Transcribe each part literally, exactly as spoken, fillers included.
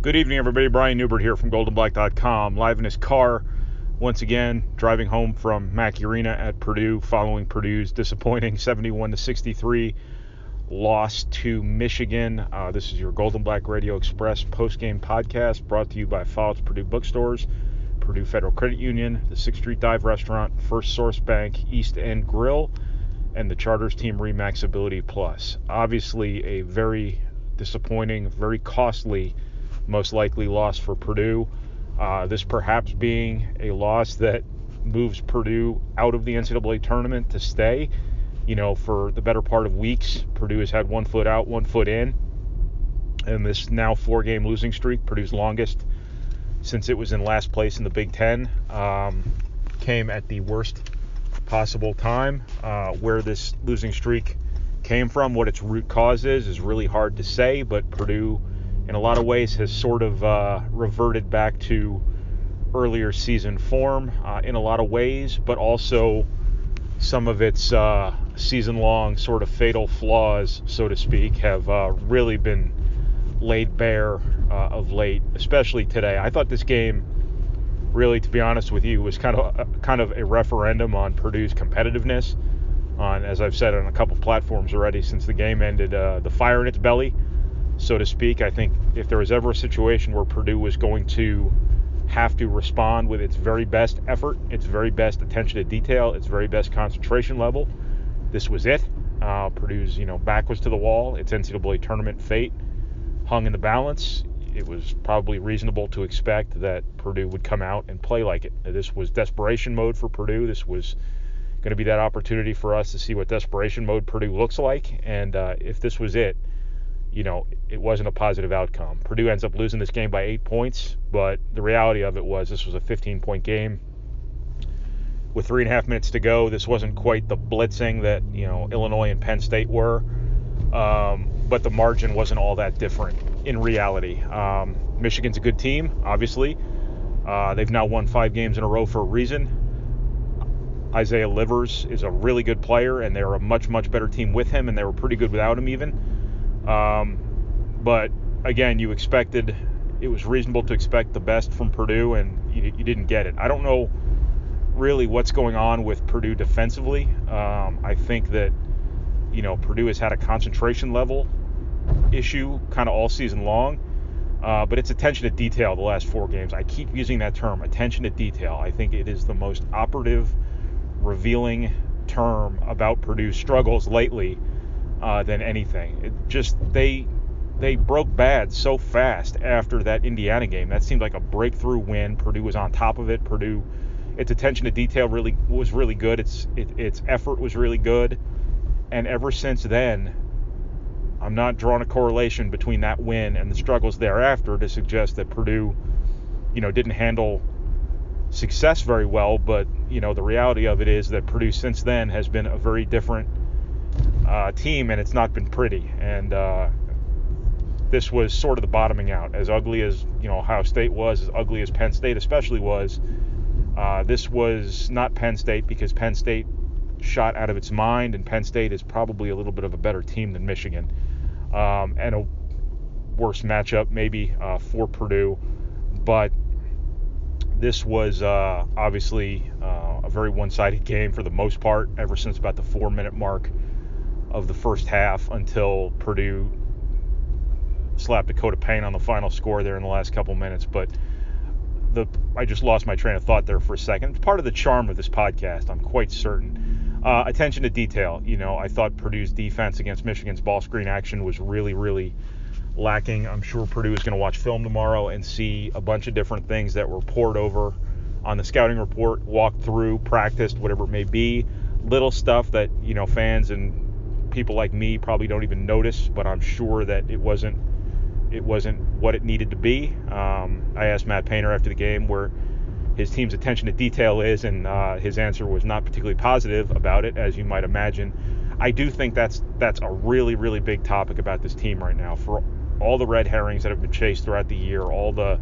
Good evening, everybody. Brian Newbert here from golden black dot com, live in his car, once again, driving home from Mackey Arena at Purdue, following Purdue's disappointing seventy-one to sixty-three loss to Michigan. Uh, this is your Golden Black Radio Express post-game podcast, brought to you by Follett's Purdue Bookstores, Purdue Federal Credit Union, the sixth Street Dive Restaurant, First Source Bank, East End Grill, and the Charters Team Remax Ability Plus. Obviously, a very disappointing, very costly, most likely loss for Purdue. Uh, this perhaps being a loss that moves Purdue out of the N C double A tournament to stay. You know, for the better part of weeks, Purdue has had one foot out, one foot in. And this now four-game losing streak, Purdue's longest since it was in last place in the Big Ten, um, came at the worst possible time. Uh, where this losing streak came from, what its root cause is, is really hard to say, but Purdue, in a lot of ways, has sort of uh, reverted back to earlier season form uh, in a lot of ways, but also some of its uh, season-long sort of fatal flaws, so to speak, have uh, really been laid bare uh, of late, especially today. I thought this game, really, to be honest with you, was kind of a, kind of a referendum on Purdue's competitiveness, on, as I've said on a couple platforms already since the game ended, uh, the fire in its belly, so to speak. I think if there was ever a situation where Purdue was going to have to respond with its very best effort, its very best attention to detail, its very best concentration level, this was it. Uh, Purdue's, you know, back was to the wall. Its N C double A tournament fate hung in the balance. It was probably reasonable to expect that Purdue would come out and play like it. This was desperation mode for Purdue. This was going to be that opportunity for us to see what desperation mode Purdue looks like. And uh, if this was it, you know, it wasn't a positive outcome. Purdue ends up losing this game by eight points, but the reality of it was this was a fifteen-point game with three and a half minutes to go. This wasn't quite the blitzing that, you know, Illinois and Penn State were, um, but the margin wasn't all that different in reality. Um, Michigan's a good team, obviously. Uh, they've now won five games in a row for a reason. Isaiah Livers is a really good player, and they're a much, much better team with him, and they were pretty good without him even. Um, but again, you expected, it was reasonable to expect the best from Purdue, and you, you didn't get it. I don't know really what's going on with Purdue defensively. Um, I think that, you know, Purdue has had a concentration level issue kind of all season long, uh, but it's attention to detail the last four games. I keep using that term, attention to detail. I think it is the most operative, revealing term about Purdue's struggles lately. Uh, than anything. It just they they broke bad so fast after that Indiana game. That seemed like a breakthrough win. Purdue was on top of it. Purdue, its attention to detail really was really good. Its it, its effort was really good. And ever since then, I'm not drawing a correlation between that win and the struggles thereafter to suggest that Purdue, you know, didn't handle success very well. But, you know, the reality of it is that Purdue since then has been a very different Uh, team, and it's not been pretty. And uh, this was sort of the bottoming out. As ugly as, you know, Ohio State was, as ugly as Penn State especially was, uh, this was not Penn State, because Penn State shot out of its mind, and Penn State is probably a little bit of a better team than Michigan, um, and a worse matchup maybe uh, for Purdue. But this was uh, obviously uh, a very one-sided game for the most part, ever since about the four-minute mark of the first half, until Purdue slapped a coat of paint on the final score there in the last couple minutes. But the I just lost my train of thought there for a second. It's part of the charm of this podcast, I'm quite certain. Uh, attention to detail. You know, I thought Purdue's defense against Michigan's ball screen action was really, really lacking. I'm sure Purdue is going to watch film tomorrow and see a bunch of different things that were poured over on the scouting report, walked through, practiced, whatever it may be. Little stuff that, you know, fans and people like me probably don't even notice, but I'm sure that it wasn't it wasn't what it needed to be. Um, I asked Matt Painter after the game where his team's attention to detail is, and uh, his answer was not particularly positive about it, as you might imagine. I do think that's that's a really, really big topic about this team right now. For all the red herrings that have been chased throughout the year, all the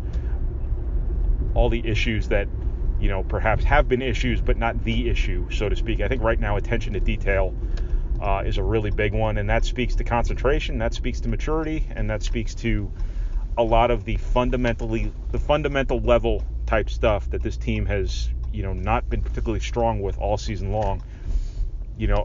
all the issues that, you know, perhaps have been issues, but not the issue, so to speak. I think right now attention to detail uh, is a really big one, and that speaks to concentration, that speaks to maturity, and that speaks to a lot of the fundamentally the fundamental level type stuff that this team has, you know, not been particularly strong with all season long. You know,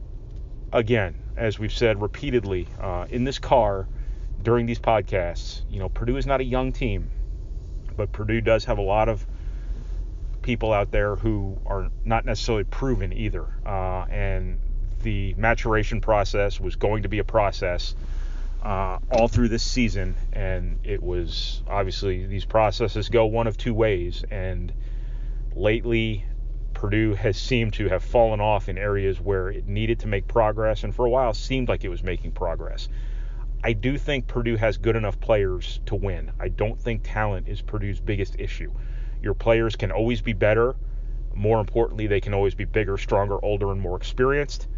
again, as we've said repeatedly uh, in this car during these podcasts, you know, Purdue is not a young team, but Purdue does have a lot of people out there who are not necessarily proven either. Uh, and the maturation process was going to be a process uh, all through this season. And it was obviously these processes go one of two ways. And lately, Purdue has seemed to have fallen off in areas where it needed to make progress, and for a while seemed like it was making progress. I do think Purdue has good enough players to win. I don't think talent is Purdue's biggest issue. Your players can always be better. More importantly, they can always be bigger, stronger, older, and more experienced.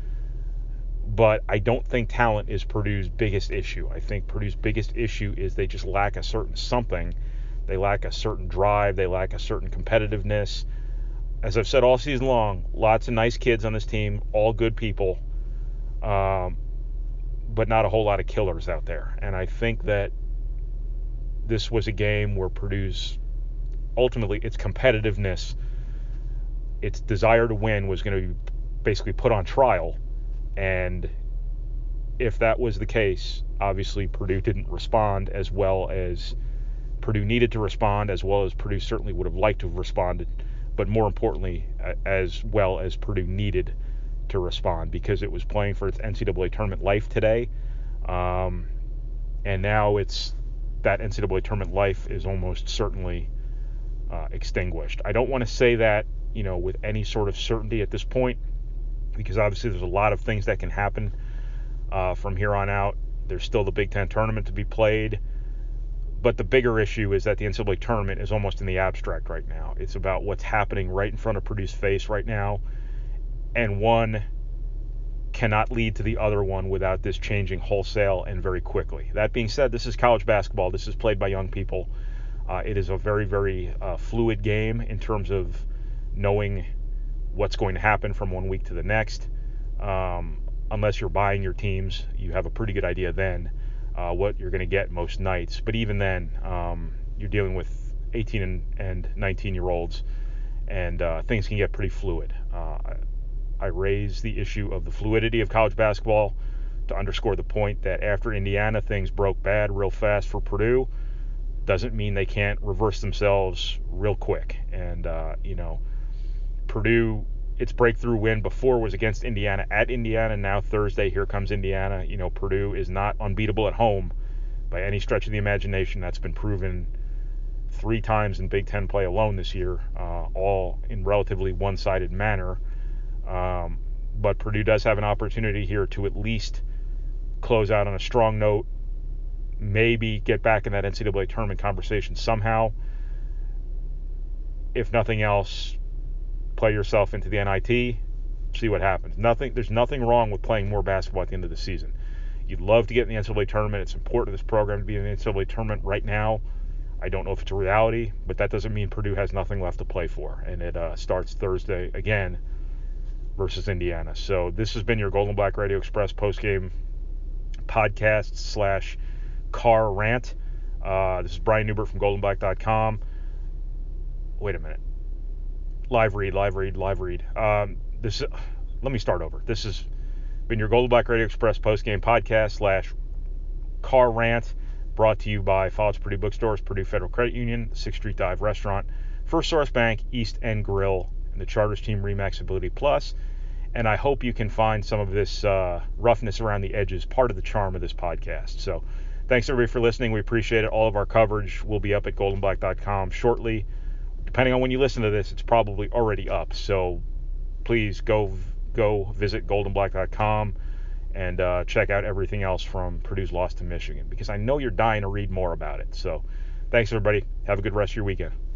But I don't think talent is Purdue's biggest issue. I think Purdue's biggest issue is they just lack a certain something. They lack a certain drive. They lack a certain competitiveness. As I've said all season long, lots of nice kids on this team, all good people, um, but not a whole lot of killers out there. And I think that this was a game where Purdue's, ultimately, its competitiveness, its desire to win was going to be basically put on trial. And if that was the case, obviously Purdue didn't respond as well as Purdue needed to respond, as well as Purdue certainly would have liked to have responded. But more importantly, as well as Purdue needed to respond, because it was playing for its N C double A tournament life today. Um, and now it's that N C double A tournament life is almost certainly uh, extinguished. I don't want to say that, you know, with any sort of certainty at this point, because obviously there's a lot of things that can happen uh, from here on out. There's still the Big Ten tournament to be played. But the bigger issue is that the N C double A tournament is almost in the abstract right now. It's about what's happening right in front of Purdue's face right now. And one cannot lead to the other one without this changing wholesale and very quickly. That being said, this is college basketball. This is played by young people. Uh, it is a very, very uh, fluid game in terms of knowing what's going to happen from one week to the next. Um, unless you're buying your teams, you have a pretty good idea then Uh, what you're going to get most nights. But even then, um, you're dealing with eighteen and, and nineteen year olds, and uh, things can get pretty fluid. Uh, I, I raise the issue of the fluidity of college basketball to underscore the point that after Indiana, things broke bad real fast for Purdue. Doesn't mean they can't reverse themselves real quick. And, uh, you know, Purdue, its breakthrough win before was against Indiana at Indiana. Now Thursday, here comes Indiana. You know, Purdue is not unbeatable at home by any stretch of the imagination. That's been proven three times in Big Ten play alone this year, uh, all in relatively one-sided manner. Um, but Purdue does have an opportunity here to at least close out on a strong note, maybe get back in that N C double A tournament conversation somehow. If nothing else, play yourself into the N I T, see what happens. Nothing. There's nothing wrong with playing more basketball at the end of the season. You'd love to get in the N C double A tournament. It's important to this program to be in the N C double A tournament right now. I don't know if it's a reality, but that doesn't mean Purdue has nothing left to play for. And it uh, starts Thursday again versus Indiana. So this has been your Golden Black Radio Express postgame podcast slash car rant. Uh, this is Brian Newbert from golden black dot com. Wait a minute. Live read, live read, live read. Um, this, let me start over. This has been your Golden Black Radio Express postgame podcast slash car rant, brought to you by Follow's Purdue Bookstores, Purdue Federal Credit Union, sixth Street Dive Restaurant, First Source Bank, East End Grill, and the Charters Team Remax Ability Plus. And I hope you can find some of this uh, roughness around the edges, part of the charm of this podcast. So thanks everybody for listening. We appreciate it. All of our coverage will be up at golden black dot com shortly. Depending on when you listen to this, it's probably already up. So please go go visit golden black dot com and uh, check out everything else from Purdue's loss to Michigan, because I know you're dying to read more about it. So thanks, everybody. Have a good rest of your weekend.